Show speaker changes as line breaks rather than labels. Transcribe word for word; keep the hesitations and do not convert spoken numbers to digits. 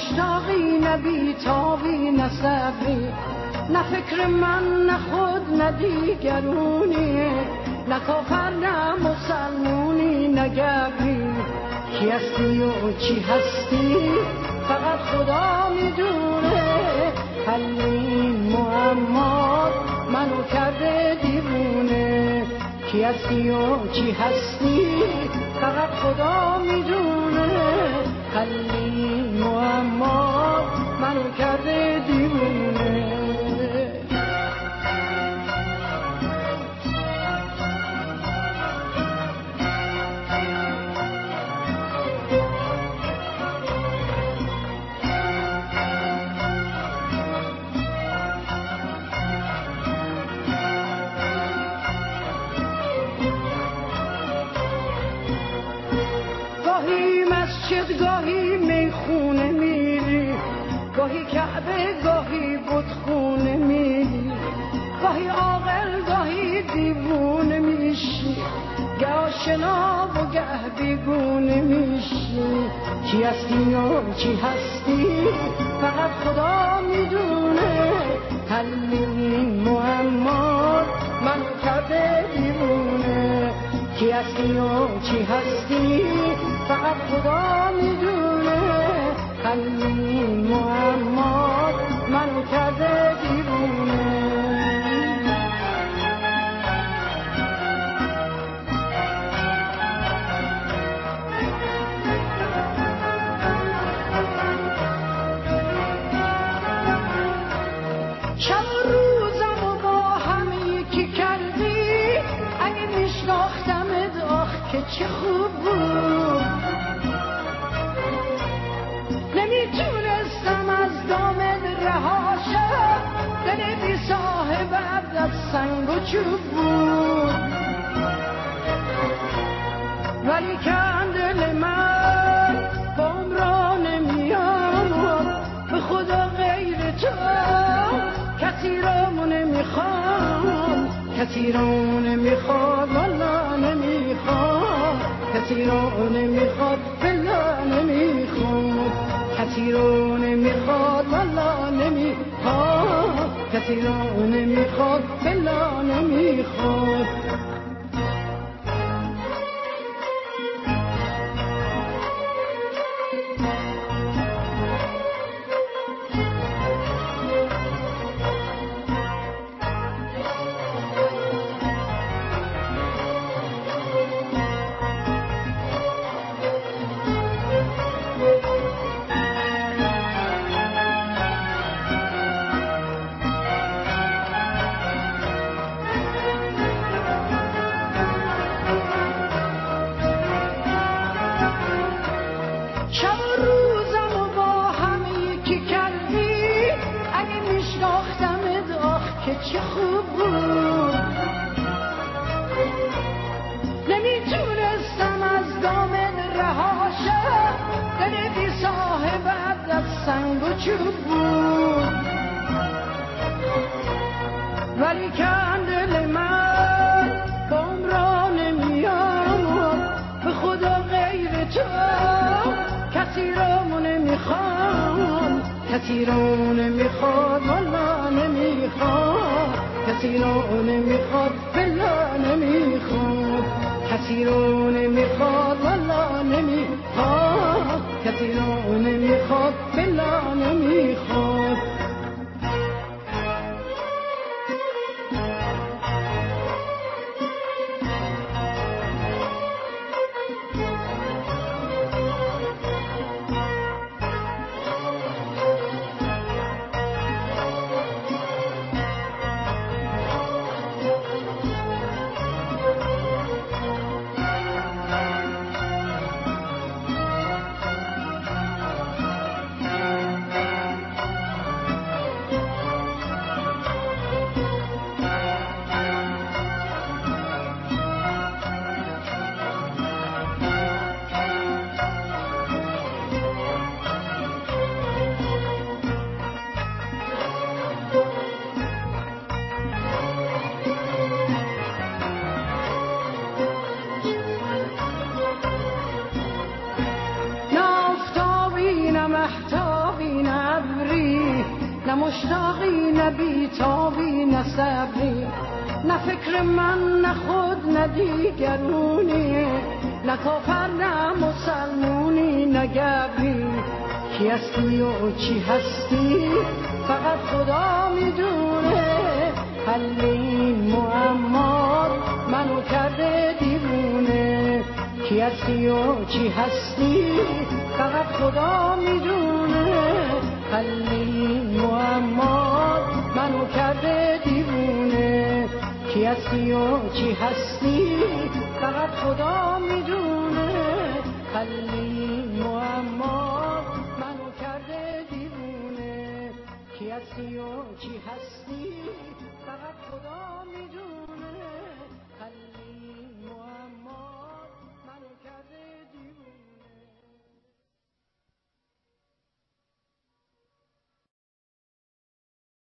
مشتاقی نه بیتابی نه صبری، نه فکر من نه خود نه دیگرونی، نه کافر نه مسلمونی نه گبری. کی هستی و چی هستی فقط خدا میدونه، حل این معما منو کرده دیوونه. کی هستی و چی هستی فقط خدا میدونه، حل این معما منو کرده دیوونه. گاهی مسجد گاهی میخونه میری، گاهی کعبه گاهی بتخونه میری، گاهی عاقل گاهی دیوونه میشی، گه آشنا و گه بیگونه میشی. چی هستی و چی هستی فقط خدا میدونه، حل این معما من کرده دیوونه. چی هستی و چی هستی فقط خدا میدونه، حل این معما منو کرده دیوونه. شب و روزم و با هم یکی کردی، اگه میشناختمت آخ که چه خوب بود. نمیتونستم از دامت رها شم، دل بی صاحبت از سنگ و چوب بود. ولی کن دل من با عمرا نمیاد، به خدا غیر تو کسی را نمیخوام، کسی را نمیخواد والا نمیخواد، کسی را نمیخواد بلا نمیخواد، کسی را نمیخواد والا نمیخواد، کسی را نمیخواد بلا نمیخواد. چه خوب بود. نمیتونستم از دامن رها شم، دل بی صاحبت از سنگ و چوب بود. ولی کن دل من با عمرا نمیاد، به خدا غیر تو کسی را نمیخوام، کسی را نمیخواد والا نمیخواد، کسی را نمیخواد بلا نمیخواد، کسی را نمیخواد والا نمیخواد، کسی را نمیخواد بلا نمیخواد. ابری، نه مشتاقی نه بیتابی نه صبری، نه فکر من نه خود نه دیگرونی، نه کافر نه مسلمونی نه گبری. کی هستی و چی هستی فقط خدا میدونه، حل این معما منو کرده دیوونه. کی هستی و چی هستی فقط خدا میدونه، حل این معما منو کرده دیوونه. کی هستی و چی هستی فقط خدا میدونه، حل این معما منو کرده دیوونه. کی هستی و چی هستی فقط خدا میدونه.